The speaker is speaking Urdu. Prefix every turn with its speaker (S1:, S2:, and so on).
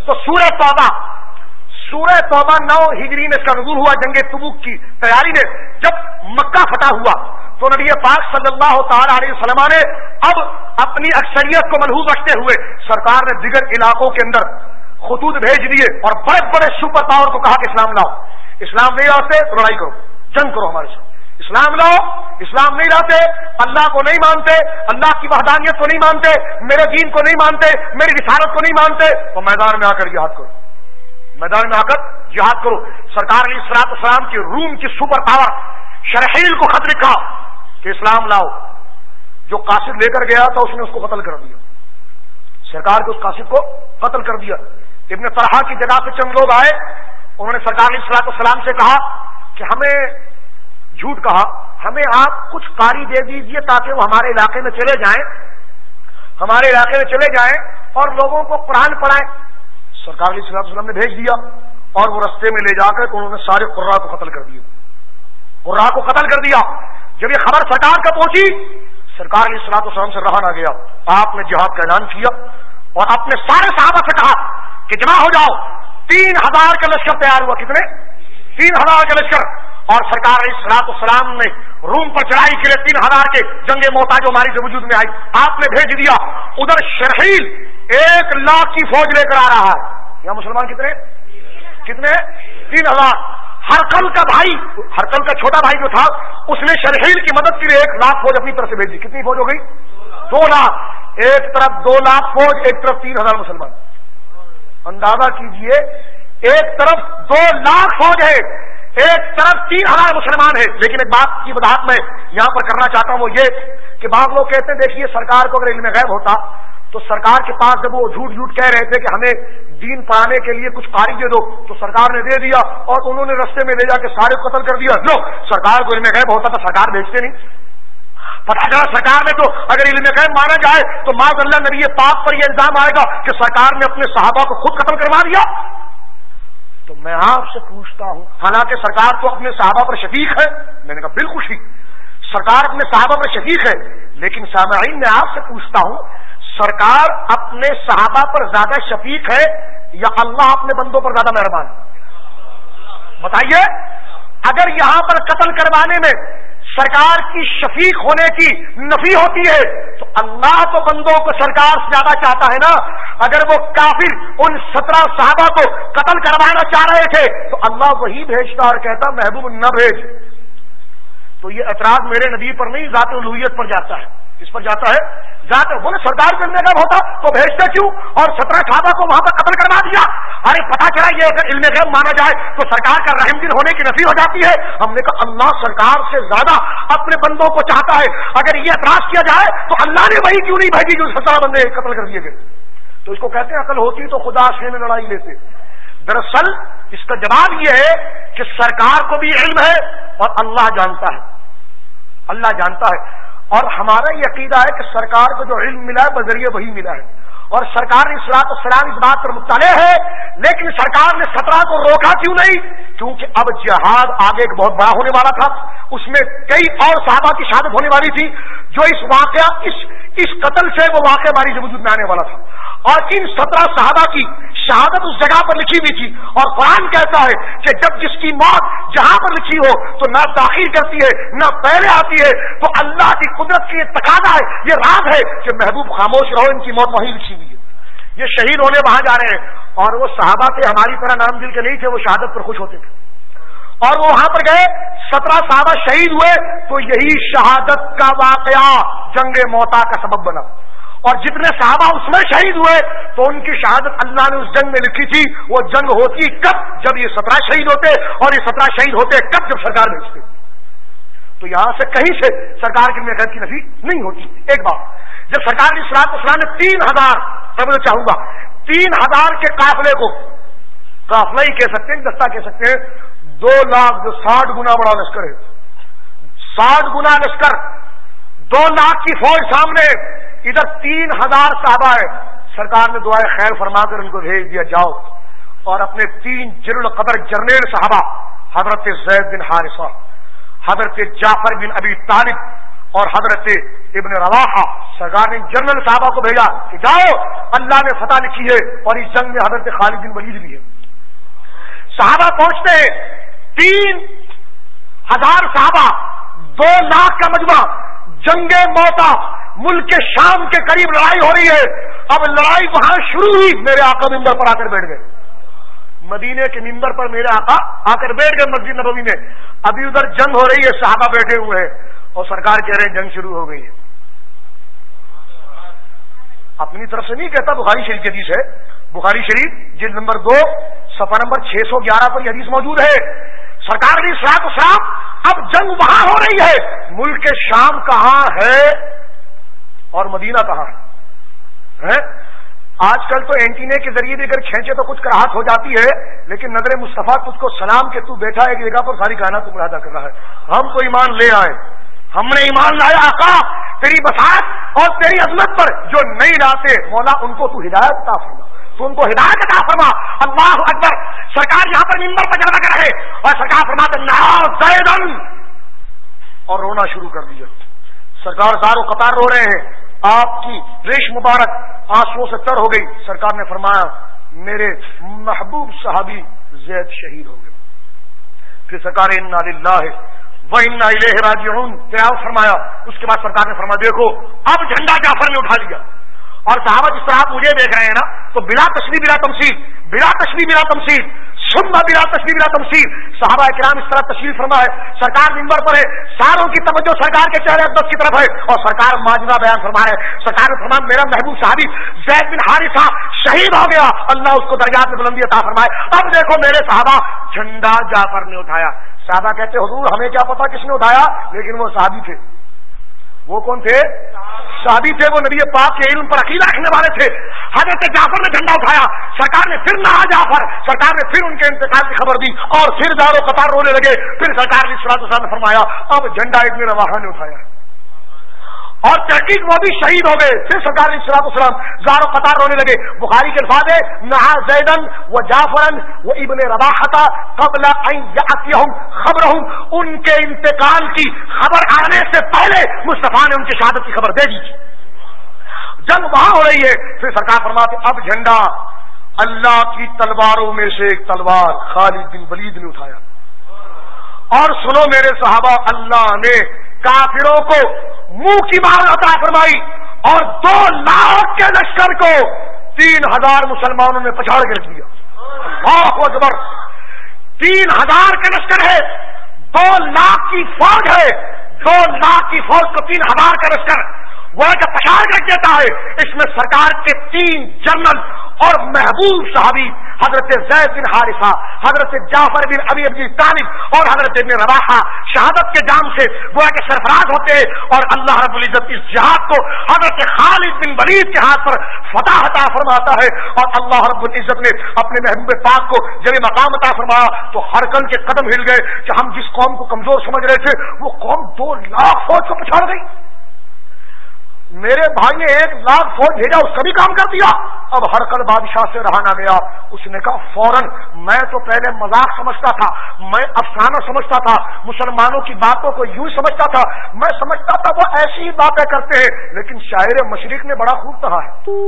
S1: تو سورہ توبہ 9 ہجری میں اس کا نزول ہوا جنگ تبوک کی تیاری میں. جب مکہ فتح ہوا تو نبی پاک صلی اللہ تعالی علیہ وسلم نے اب اپنی اکثریت کو ملحوظ رکھتے ہوئے سرکار نے دیگر علاقوں کے اندر خطوط بھیج دیے اور بڑے بڑے سپر پاور کو کہا کہ اسلام لاؤ. اسلام نہیں لاتے تو لڑائی کرو, جنگ کرو ہمارے ساتھ. اسلام لاؤ, اسلام نہیں لاتے, اللہ کو نہیں مانتے, اللہ کی وحدانیت کو نہیں مانتے, میرے دین کو نہیں مانتے, میری رسالت کو نہیں مانتے, تو میدان میں آ کر جہاد کرو, میدان میں آ کر جہاد کرو. سرکار علیہ الصلوۃ والسلام کی روم کی سپر پاور شرحیل کو خط لکھا کہ اسلام لاؤ. جو قاصد لے کر گیا تھا اس نے اس کو قتل کر دیا, سرکار کے اس قاصد کو قتل کر دیا. ابن طلحہ کی جگہ سے چند لوگ آئے, انہوں نے سرکار علیہ الصلوۃ والسلام سے کہا کہ ہمیں جھوٹ کہا, ہمیں آپ کچھ قاری دے دیجئے تاکہ وہ ہمارے علاقے میں چلے جائیں اور لوگوں کو قرآن پڑھائیں. سرکار علیہ الصلوۃ والسلام نے بھیج دیا اور وہ رستے میں لے جا کر انہوں نے سارے قراء کو قتل کر دیا. جب یہ خبر سرکار کا پہنچی, سرکار علیہ الصلوۃ والسلام سے رہا نہ گیا, آپ نے جہاد کا اعلان کیا اور اپنے سارے صحابہ سے کہا کہ جمع ہو جاؤ. 3000 کا لشکر تیار ہوا. کتنے؟ 3000 کا لشکر. اور سرکار علیہ الصلوۃ والسلام نے روم پر چڑھائی کے لیے 3000 کے جنگ موتا جو ہماری وجود میں آئی آپ نے بھیج دیا. ادھر شرحیل 1,00,000 کی فوج لے کر آ رہا ہے. یہاں مسلمان کتنے 3000. ہرقل کا چھوٹا بھائی جو تھا اس نے شرحیل کی مدد کے لیے 1,00,000 فوج اپنی طرف سے بھیج دی. کتنی فوج ہو گئی؟ 2,00,000. ایک طرف 2,00,000 فوج, ایک طرف 3,000 مسلمان. اندازہ کیجئے, ایک طرف 2,00,000 فوج ہے, ایک طرف 3,000 مسلمان ہیں. لیکن ایک بات کی وضاحت میں یہاں پر کرنا چاہتا ہوں, وہ یہ کہ بعض لوگ کہتے ہیں دیکھیے سرکار کو اگر علم غیب ہوتا تو سرکار کے پاس جب وہ جھوٹ کہہ رہے تھے کہ ہمیں دین پڑھانے کے لیے کچھ قاری دے دو تو سرکار نے دے دیا اور انہوں نے رستے میں لے جا کے سارے قتل کر دیا. لو, سرکار کو علم غیب ہوتا تو سرکار بھیجتے نہیں. پتہ چلا سرکار نے تو اگر علم غیب مانا جائے تو معاذ اللہ نبی پاک پر یہ الزام آئے گا کہ سرکار نے اپنے صحابہ کو خود قتل کروا دیا. تو میں آپ سے پوچھتا ہوں, حالانکہ سرکار تو اپنے صحابہ پر شفیق ہے. میں نے کہا بالکل ٹھیک, سرکار اپنے صحابہ پر شفیق ہے, لیکن سامعین میں آپ سے پوچھتا ہوں سرکار اپنے صحابہ پر زیادہ شفیق ہے یا اللہ اپنے بندوں پر زیادہ مہربان؟ بتائیے. اگر یہاں پر قتل کروانے میں سرکار کی شفیق ہونے کی نفی ہوتی ہے تو اللہ تو بندوں کو سرکار سے زیادہ چاہتا ہے نا. اگر وہ کافر ان 17 صحابہ کو قتل کروانا چاہ رہے تھے تو اللہ وہی بھیجتا اور کہتا محبوب نہ بھیج. تو یہ اعتراض میرے نبی پر نہیں, ذات الوہیت پر جاتا ہے. کس پر جاتا ہے؟ ذات. بولے سرکار کے غیب ہوتا تو بھیجتے کیوں اور 17 صحابہ کو وہاں پر قتل کروا دیا؟ ارے پتا چلا یہ اگر علم غیب مانا جائے تو سرکار کا رحم دل ہونے کی نفی ہو جاتی ہے. ہم نے کہا اللہ سرکار سے زیادہ اپنے بندوں کو چاہتا ہے. اگر یہ اعتراض کیا جائے تو اللہ نے وہی کیوں نہیں بھیجی جو 17 بندے قتل کر دیے گئے؟ تو اس کو کہتے ہیں عقل ہوتی تو خدا سے میں لڑائی لیتے. دراصل اس کا جواب یہ ہے کہ سرکار کو بھی علم ہے اور اللہ جانتا ہے. اور ہمارا یہ عقیدہ ہے کہ سرکار کو جو علم ملا ہے بذریعہ وہی ملا ہے. اور سرکار علیہ الصلوۃ والسلام اس بات پر مطلع ہے, لیکن سرکار نے 17 کو روکا کیوں نہیں؟ کیونکہ اب جہاد آگے ایک بہت بڑا ہونے والا تھا, اس میں کئی اور صحابہ کی شہادت ہونے والی تھی جو اس قتل سے وہ واقعہ ہماری وجود میں آنے والا تھا. اور ان 17 صحابہ کی شہادت اس جگہ پر لکھی ہوئی تھی اور قرآن کہتا ہے کہ جب جس کی موت جہاں پر لکھی ہو تو نہ تاخیر کرتی ہے نہ پہلے آتی ہے. تو اللہ کی قدرت کی یہ تقاضا ہے, یہ راز ہے کہ محبوب خاموش رہو, ان کی موت وہیں لکھی ہوئی ہے. یہ شہید ہونے وہاں جا رہے ہیں اور وہ صحابہ تھے ہماری طرح نام دل کے نہیں تھے, وہ شہادت پر خوش ہوتے تھے اور وہ وہاں پر گئے. 17 صحابہ شہید ہوئے تو یہی شہادت کا واقعہ جنگ موتا کا سبب بنا. اور جتنے صحابہ اس میں شہید ہوئے تو ان کی شہادت اللہ نے اس جنگ میں لکھی تھی. وہ جنگ ہوتی کب؟ جب یہ 17 شہید ہوتے, اور یہ 17 شہید ہوتے کب؟ جب سرکار بھیجتے. تو یہاں سے کہیں سے سرکار کی غیب کی نفی نہیں ہوتی. ایک بات, جب سرکار علیہ الصلوۃ والسلام نے 3000, اب میں چاہوں گا 3000 کے قافلے کو, قافلہ ہی کہہ سکتے ہیں, دستہ کہہ سکتے ہیں, 2 لاکھ جو 60 گنا بڑا لشکر ہے, 60 گنا لشکر, 2 لاکھ کی فوج سامنے, ادھر 3000 صحابہ ہے. سرکار نے دعائے خیر فرما کر ان کو بھیج دیا, جاؤ. اور اپنے 3 جلیل القدر جرنیل صحابہ حضرت زید بن حارثہ, حضرت جعفر بن ابی طالب اور حضرت ابن رواحہ سرکار نے جنرل صحابہ کو بھیجا کہ جاؤ اللہ نے فتح لکھی ہے اور اس جنگ میں حضرت خالد بن ولید بھی ہے. صحابہ پہنچتے ہیں 3000 صحابہ 2 لاکھ کا مجمع جنگ موتا ملک شام کے قریب لڑائی ہو رہی ہے. اب لڑائی وہاں شروع ہوئی میرے آقا ممبر پر آ کر بیٹھ گئے. مدینے کے ممبر پر میرے آقا آ کر بیٹھ گئے مسجد نبوی میں. ابھی ادھر جنگ ہو رہی ہے صحابہ بیٹھے ہوئے ہیں اور سرکار کہہ رہے ہیں جنگ شروع ہو گئی ہے. اپنی طرف سے نہیں کہتا بخاری شریف کی حدیث ہے. بخاری شریف جلد نمبر 2 صفحہ نمبر 611 پر یہ حدیث موجود ہے. سرکار کی صلاۃ والسلام اب جنگ وہاں ہو رہی ہے. ملک شام کہاں ہے اور مدینہ کہاں ہے؟ آج کل تو اینٹینے کے ذریعے بھی اگر کھینچے تو کچھ کراہت ہو جاتی ہے، لیکن نظر مصطفیٰ تجھ کو سلام کہ تو بیٹھا ایک جگہ پر ساری کائنات کو مشاہدہ کر رہا ہے. ہم تو ایمان لے آئے، ہم نے ایمان لایا آقا تیری بساط اور تیری عظمت پر. جو نہیں لاتے مولا ان کو تو ہدایت عطا فرما، تو ان کو ہدایت عطا فرما. اللہ اکبر. سرکار یہاں پر منبر پر جلوہ کر رہے اور سرکار فرماتے نا زیدن اور رونا شروع کر دیا. سرکار زار و قطار رو رہے ہیں. آپ کی ریش مبارک آنسوؤں سے تر ہو گئی. سرکار نے فرمایا میرے محبوب صحابی زید شہید ہو گئے. پھر سرکار انا للہ و انا الیہ راجعون تلاوت فرمایا. اس کے بعد سرکار نے فرمایا دیکھو اب جھنڈا جعفر نے اٹھا لیا. اور صحابہ جس طرح آپ مجھے دیکھ رہے ہیں نا تو بلا تشریح بلا تمثیل، بلا تشریح بلا تمثیل، سننا بلا تشریح بلا تمثیل صحابہ کرام اس طرح تشریف فرما ہے. سرکار منبر پر ہے، ساروں کی توجہ سرکار کے چہرے اقدس کی طرف ہے اور سرکار ماجرا بیان فرما ہے. سرکار نے فرمایا میرا محبوب صحابی زید بن حارثہ شہید ہو گیا، اللہ اس کو درجات میں بلندی عطا فرمائے. اب دیکھو میرے صحابہ جھنڈا جعفر نے اٹھایا. صحابہ کہتے حضور ہمیں کیا پتا کس نے اٹھایا، لیکن وہ صحابی تھے. وہ کون تھے؟ صحابی تھے. وہ نبی پاک کے علم پر عقیدہ رکھنے والے تھے. حضرت جعفر نے جھنڈا اٹھایا. سرکار نے پھر نہا جعفر. سرکار نے پھر ان کے انتقال کی خبر دی اور پھر زار و قطار رونے لگے. پھر سرکار نے صلاۃ والسلام نے فرمایا اب جھنڈا ابن رواحہ نے اٹھایا اور تحقیق وہ بھی شہید ہو گئے. پھر سرکار نے صلاۃ والسلام زار و قطار رونے لگے. بخاری کے الفاظ ہے نہا زیدن و جعفرن و ابن رواحہ قبل ان یاتیہم خبرہم. ان کے انتقال کی خبر آنے سے پہلے مصطفیٰ نے ان کی شہادت کی خبر دے دی. جنگ وہاں ہو رہی ہے. پھر سرکار فرماتے اب جھنڈا اللہ کی تلواروں میں سے ایک تلوار خالد بن ولید نے اٹھایا. اور سنو میرے صحابہ اللہ نے کافروں کو منہ کی مار عطا فرمائی اور 2 لاکھ کے لشکر کو 3000 مسلمانوں نے پچھاڑ کر دیا. اللہ اکبر. 3000 کا لشکر ہے، 2 لاکھ کی فوج ہے. 2 لاکھ کی فوج کو 3000 کا لشکر وہ کہ پچھاڑ کر دیتا ہے. اس میں سرکار کے 3 جنرل اور محبوب صحابی حضرت زید بن حارثہ، حضرت جعفر بن ابی طالب اور حضرت ابن رواحہ شہادت کے جام سے گویا کے سرفراز ہوتے ہیں. اور اللہ رب العزت اس جہاد کو حضرت خالد بن ولید کے ہاتھ پر فتح عطا فرماتا ہے. اور اللہ رب العزت نے اپنے محبوب پاک کو جب مقام عطا فرمایا تو ہرکن کے قدم ہل گئے کہ ہم جس قوم کو کمزور سمجھ رہے تھے وہ قوم 2 لاکھ فوج کو پچھاڑ گئی. میرے بھائی نے 1 لاکھ فوج بھیجا، اس کا بھی کام کر دیا. اب ہرکل بادشاہ سے رہا نہ گیا. اس نے کہا فوراً میں تو پہلے مذاق سمجھتا تھا، میں افسانہ سمجھتا تھا، مسلمانوں کی باتوں کو یوں سمجھتا تھا، میں سمجھتا تھا وہ ایسی ہی باتیں کرتے ہیں، لیکن شاعر مشرق نے بڑا خوب کہا ہے